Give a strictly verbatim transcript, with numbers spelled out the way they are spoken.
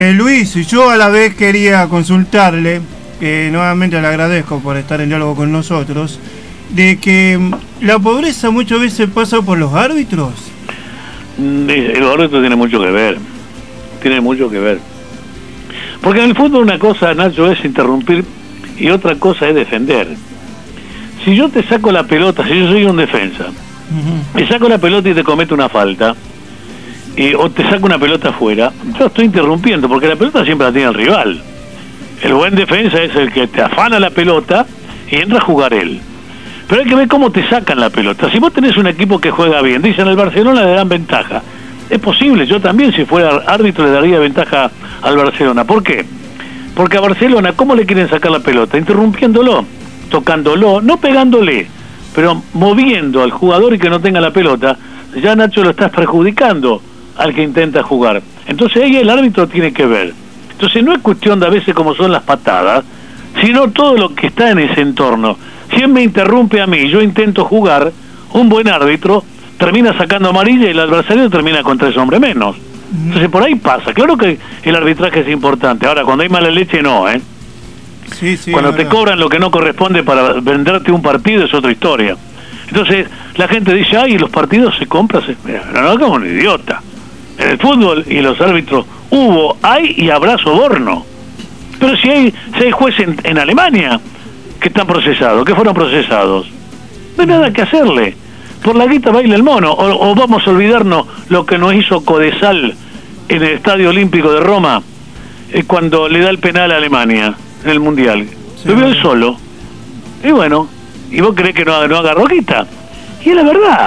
Eh, Luis, yo a la vez quería consultarle, que eh, nuevamente le agradezco por estar en diálogo con nosotros, de que la pobreza muchas veces pasa por los árbitros. El árbitro tiene mucho que ver, tiene mucho que ver. Porque en el fútbol una cosa, Nacho, es interrumpir y otra cosa es defender. Si yo te saco la pelota, si yo soy un defensa, uh-huh. te saco la pelota y te cometo una falta, y, o te saco una pelota afuera, yo estoy interrumpiendo, porque la pelota siempre la tiene el rival. El buen defensa es el que te afana la pelota y entra a jugar él. Pero hay que ver cómo te sacan la pelota. Si vos tenés un equipo que juega bien, dicen al Barcelona le dan ventaja. Es posible, yo también si fuera árbitro le daría ventaja al Barcelona. ¿Por qué? Porque a Barcelona, ¿cómo le quieren sacar la pelota? Interrumpiéndolo, tocándolo, no pegándole, pero moviendo al jugador y que no tenga la pelota. Ya, Nacho, lo estás perjudicando al que intenta jugar. Entonces ahí el árbitro tiene que ver. Entonces no es cuestión de a veces como son las patadas, sino todo lo que está en ese entorno. Si él me interrumpe a mí y yo intento jugar, un buen árbitro termina sacando amarilla y el adversario termina con tres hombres menos. Entonces por ahí pasa. Claro que el arbitraje es importante. Ahora, cuando hay mala leche, no, ¿eh? Sí, sí, cuando no, te no. cobran lo que no corresponde para venderte un partido es otra historia. Entonces la gente dice, ay, los partidos se compran. Se... Mira, no, no, como un idiota. En el fútbol y los árbitros hubo, hay y habrá soborno. Pero si hay, si hay jueces en, en Alemania que están procesados, que fueron procesados, no hay nada que hacerle. Por la guita baila el mono. O, o vamos a olvidarnos lo que nos hizo Codesal en el Estadio Olímpico de Roma, eh, cuando le da el penal a Alemania en el Mundial. Sí, lo vio él solo. Y bueno, ¿y vos creés que no, no agarró guita? Y es la verdad.